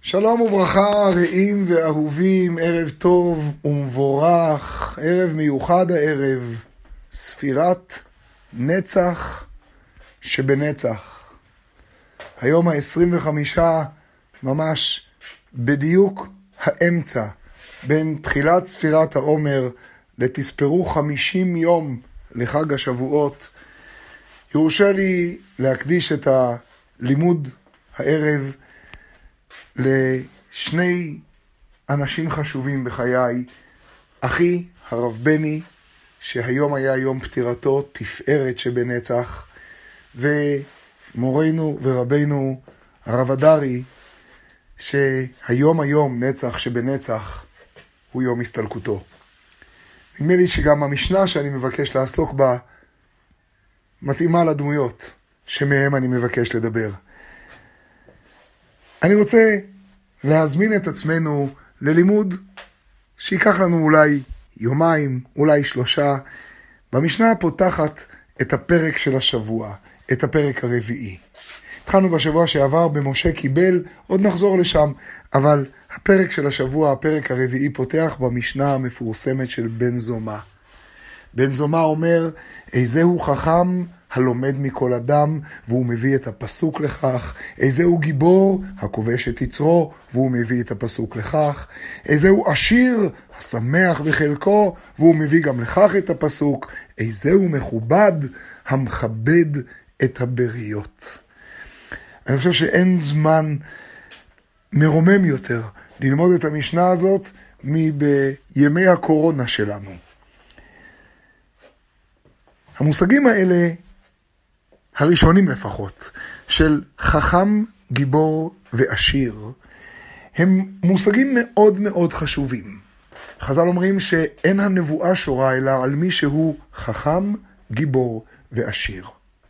שלום וברכה, רעים ואהובים, ערב טוב ומבורך, ערב מיוחד הערב, ספירת נצח שבנצח. היום ה-25, ממש בדיוק האמצע, בין תחילת ספירת העומר לתספרו 50 יום לחג השבועות. יורשה לי להקדיש את הלימוד הערב לשני אנשים חשובים בחיי. אחי הרב בני, שהיום היה יום פטירתו, תפארת שבנצח, ומורנו ורבנו הרב אדרי, שהיום נצח שבנצח הוא יום הסתלקותו. נדמה לי שגם המשנה שאני מבקש לעסוק בה מתאימה לדמויות שמהם אני מבקש לדבר. אני רוצה להזמין את עצמנו ללימוד שיקח לנו אולי יומיים, אולי 3. במשנה פותחת את הפרק של השבוע, את הפרק הרביעי. התחלנו בשבוע שעבר במשה קיבל, עוד נחזור לשם, אבל הפרק של השבוע, הפרק הרביעי, פותח במשנה המפורסמת של בן זומא. בן זומא אומר, איזהו חכם הלומד מכל אדם, והוא מביא את הפסוק לכך. איזהו גיבור הכובש את יצרו, והוא מביא את הפסוק לכך. איזהו עשיר השמח בחלקו, והוא מביא גם לכך את הפסוק. איזהו מכובד המכבד את הבריות. אני חושב שאין זמן מרומם יותר ללמוד את המשנה הזאת מבימי הקורונה שלנו. המושגים האלה, הראשונים לפחות, של חכם, גיבור ועשיר, הם מושגים מאוד מאוד חשובים. חז"ל אומרים שאין הנבואה שורה אלא על מי שהוא חכם, גיבור ועשיר.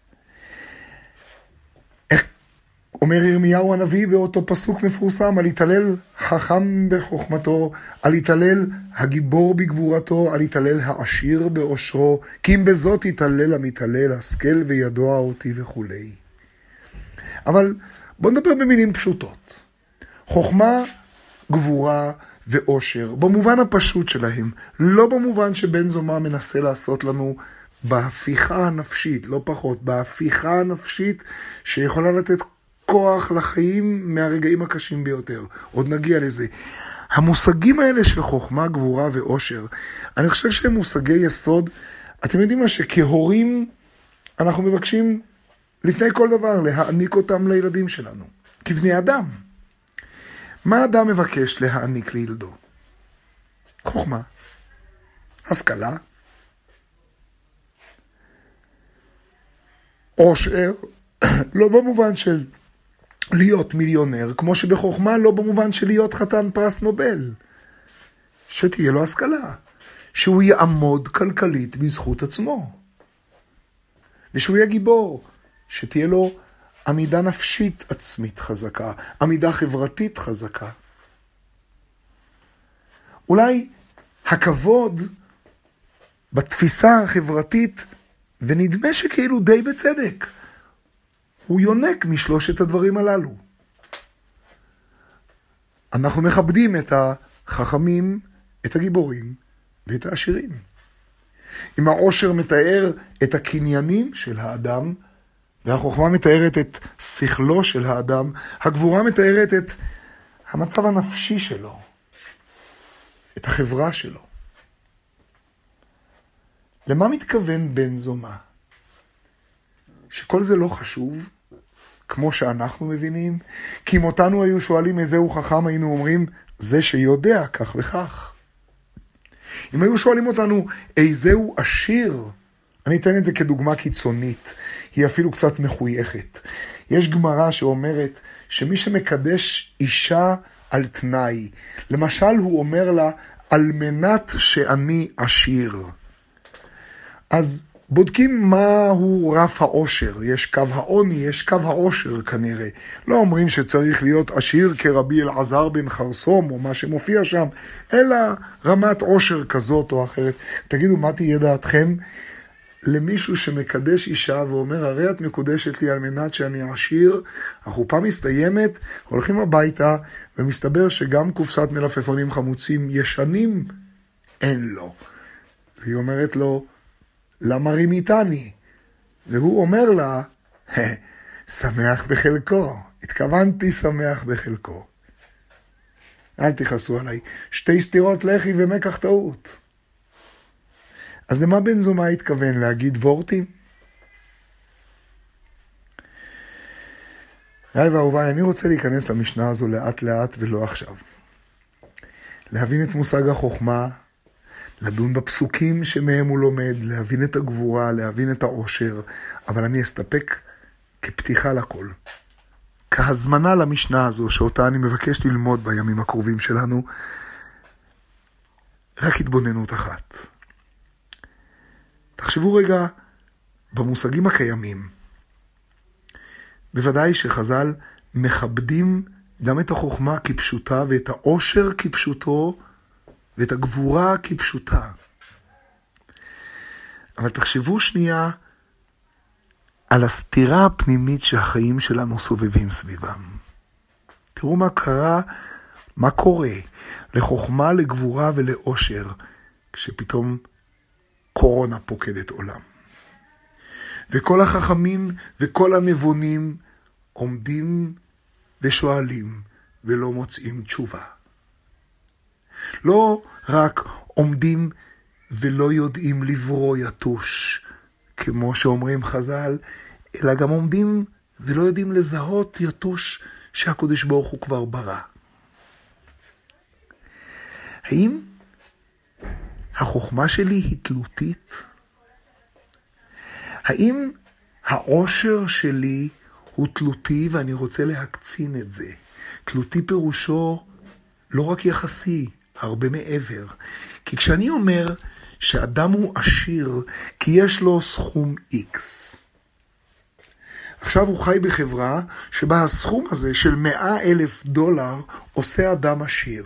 איך אומר ירמיהו הנביא באותו פסוק מפורסם, על יתהלל חכם בחוכמתו, על יתהלל הגיבור בגבורתו, על יתהלל העשיר בעושרו, כי אם בזאת יתהלל המתהלל, השכל וידוע אותי וכו'. אבל בוא נדבר במילים פשוטות. חוכמה, גבורה ועושר, במובן הפשוט שלהם, לא במובן שבן זומא מנסה לעשות לנו בהפיכה הנפשית, לא פחות, בהפיכה הנפשית שיכולה לתת כוח לחיים מהרגעים הקשים ביותר. עוד נגיע לזה. המושגים האלה של חוכמה, גבורה ועושר, אני חושב שהם מושגי יסוד. אתם יודעים מה, שכהורים אנחנו מבקשים לפני כל דבר להעניק אותם לילדים שלנו, כבני אדם. מה אדם מבקש להעניק לילדו? חוכמה, השכלה, עושר, לא במובן של להיות מיליונר, כמו שבחוכמה לא במובן של להיות חתן פרס נובל. שתהיה לו השכלה, שהוא יעמוד כלכלית בזכות עצמו, ושהוא יהיה גיבור, שתהיה לו עמידה נפשית עצמית חזקה, עמידה חברתית חזקה. אולי הכבוד בתפיסה החברתית, ונדמה שכאילו די בצדק, הוא יונק משלושת הדברים הללו. אנחנו מכבדים את החכמים, את הגיבורים ואת העשירים. אם העושר מתאר את הקניינים של האדם, והחוכמה מתארת את שכלו של האדם, הגבורה מתארת את המצב הנפשי שלו, את החברה שלו. למה מתכוון בן זומא? שכל זה לא חשוב, כמו שאנחנו מבינים? כי אם אותנו היו שואלים איזהו חכם, היינו אומרים, זה שיודע כך וכך. אם היו שואלים אותנו איזהו עשיר, אני אתן את זה כדוגמה קיצונית, היא אפילו קצת מחויכת. יש גמרא שאומרת שמי שמקדש אישה על תנאי, למשל הוא אומר לה, על מנת שאני עשיר. אז בודקים מהו רף העושר. יש קו העוני, יש קו העושר כנראה. לא אומרים שצריך להיות עשיר כרבי אלעזר בן חרסום או מה שמופיע שם, אלא רמת עושר כזאת או אחרת. תגידו, מה תהיה דעתכם למישהו שמקדש אישה ואומר, הרי את מקודשת לי על מנת שאני עשיר, החופה מסתיימת, הולכים הביתה, ומסתבר שגם קופסת מלפפונים חמוצים ישנים אין לו. והיא אומרת לו, למה רימיתני? והוא אומר לה, שמח בחלקו. התכוונתי שמח בחלקו. אל תכעסו עליי. 2 סטירות לחי ומקח טעות. אז למה בן זומא התכוון? להגיד וורטים? ראי ואהוביי, אני רוצה להיכנס למשנה הזו לאט לאט ולא עכשיו. להבין את מושג החוכמה, לדון בפסוקים שמהם הוא לומד, להבין את הגבורה, להבין את העושר, אבל אני אסתפק כפתיחה לכל. כהזמנה למשנה הזו, שאותה אני מבקש ללמוד בימים הקרובים שלנו, רק התבוננות אחת. תחשבו רגע במושגים הקיימים. בוודאי שחז"ל מכבדים גם את החוכמה כפשוטה, ואת העושר כפשוטו, ואת הגבורה כפשוטה. אבל תחשבו שנייה על הסתירה הפנימית שהחיים שלנו סובבים סביבם. תראו מה קורה לחוכמה, לגבורה ולעושר, כשפתאום קורונה פוקדת עולם. וכל החכמים וכל הנבונים עומדים ושואלים ולא מוצאים תשובה. לא רק עומדים ולא יודעים לברוא יתוש, כמו שאומרים חז"ל, אלא גם עומדים ולא יודעים לזהות יתוש שהקדוש ברוך הוא כבר ברא. האם החוכמה שלי היא תלותית? האם העושר שלי הוא תלותי ואני רוצה להקצין את זה? תלותי פירושו לא רק יחסי, הרבה מעבר. כי כשאני אומר שאדם הוא עשיר כי יש לו סכום X, עכשיו הוא חי בחברה שבה הסכום הזה של $100,000 עושה אדם עשיר.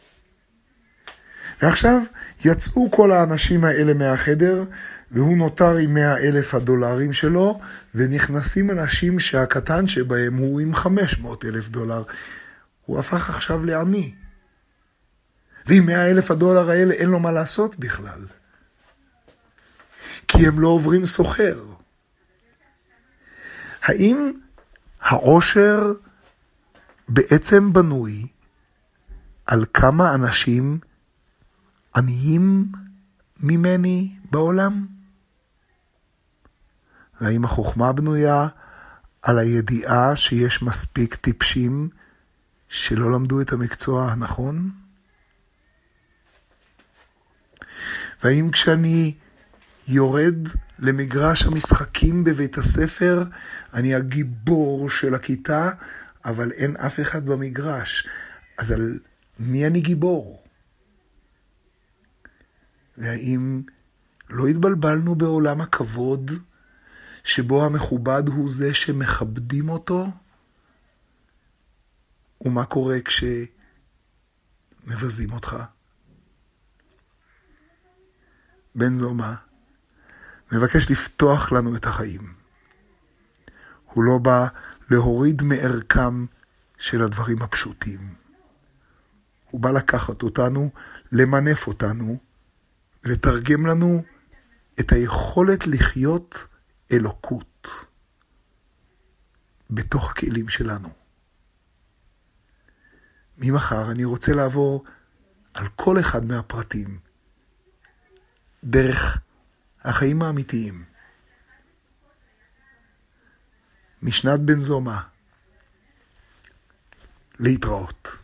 ועכשיו יצאו כל האנשים האלה מהחדר, והוא נותר עם $100,000 שלו, ונכנסים אנשים שהקטן שבהם הוא עם $500,000. הוא הפך עכשיו לעני. ועם $100,000 האלה אין לו מה לעשות בכלל. כי הם לא עוברים סוחר. האם העושר בעצם בנוי על כמה אנשים עניים ממני בעולם? והאם החוכמה בנויה על הידיעה שיש מספיק טיפשים שלא למדו את המקצוע הנכון? והאם כשאני יורד למגרש המשחקים בבית הספר, אני הגיבור של הכיתה, אבל אין אף אחד במגרש, אז על מי אני גיבור? והאם לא התבלבלנו בעולם הכבוד, שבו המכובד הוא זה שמכבדים אותו? ומה קורה כשמבזים אותך? בן זומא מבקש לפתוח לנו את החיים. הוא לא בא להוריד מערכם של הדברים הפשוטים. הוא בא לקחת אותנו, למנף אותנו, ולתרגם לנו את היכולת לחיות אלוקות בתוך הכלים שלנו. ממחר אני רוצה לעבור על כל אחד מהפרטים דרך החיים האמיתיים. משנת בן זומא. להתראות.